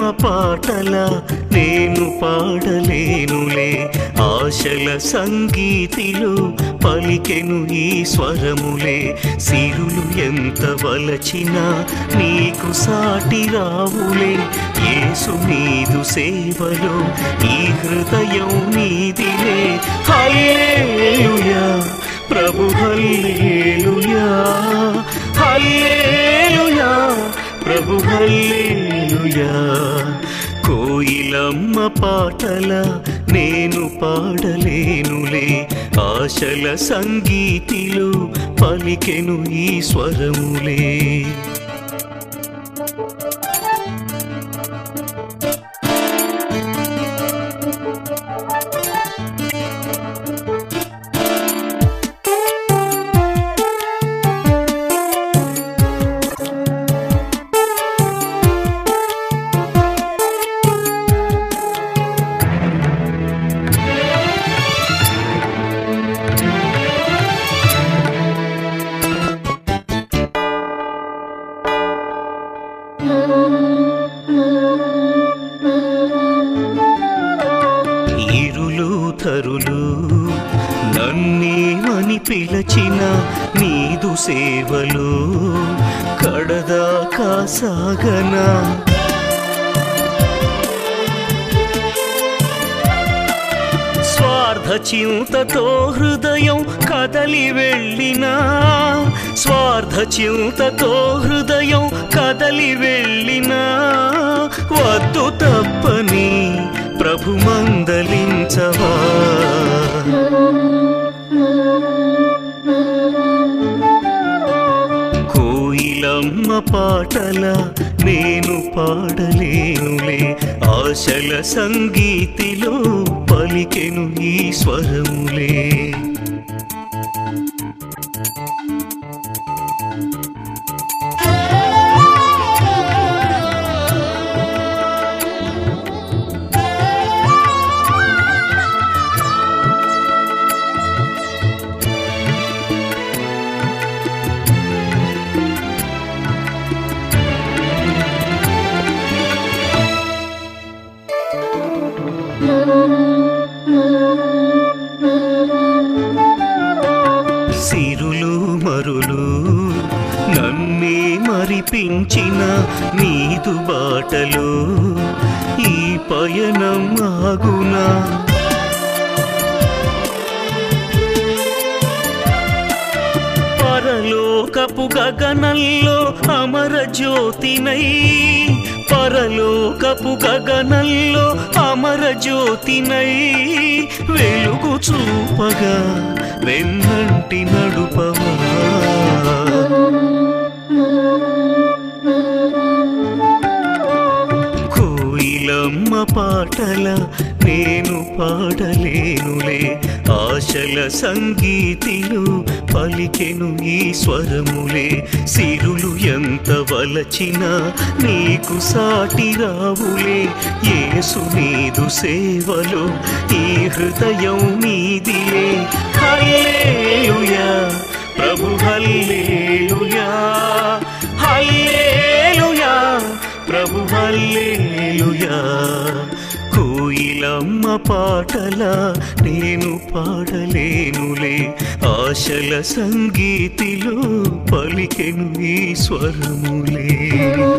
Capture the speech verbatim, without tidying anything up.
పాటల నేను పాడలేనులే ఆశల సంగీతిలో పలికెను ఈ స్వరములే సిరులు ఎంత వలచినా నీకు సాటి రావులే యేసు నీదు సేవలో ఈ హృదయం నీదిలే హల్లెలూయా ప్రభు హల్లెలూయా హల్లెలూయా ప్రభు హల్లెలూయా కోయిలమ్మ పాటల నేను పాడలేనులే ఆశల సంగీతిలో పలికెను ఈ స్వరములే ఇరులు తరులు నన్నేమని పిలచిన నీదు సేవలు కడదాకా సాగనా స్వార్థ చింతతో హృదయం కదలి వెళ్ళినా స్వార్థ చింతతో హృదయం కదలి వెళ్ళినా వద్దు తప్పని ప్రభు మందలించవా కోయిలమ్మ పాటల నేను పాడలేనులే ఆశల సంగీతిలో పలికెను ఈ స్వరములే సిరులు మరులు నన్నే మరిపించిన నీదు బాటలో ఈ పయనం ఆగునా పరలోకపు గగనంలో అమర జ్యోతినై పరలోకపు గగనంలో అమర జ్యోతినై వెలుగు చూపగా వెన్నంటి నడుపవా కోయిలమ్మ పాటల నేను పాడలేనులే ఆశల సంగీతిలో పలికెను ఈ స్వరములే సిరులు ఎంత వలచినా నీకు సాటి రావులే యేసు నీదు సేవలో ఈ హృదయం నీదిలే హల్లెలూయా ప్రభు హల్లెలూయా హల్లెలూయా ప్రభు హల్లెలూయా కోయిలమ్మ పాటల నేను పాడలేనులే ఆశల సంగీతిలో పలికెను ఈ స్వరములే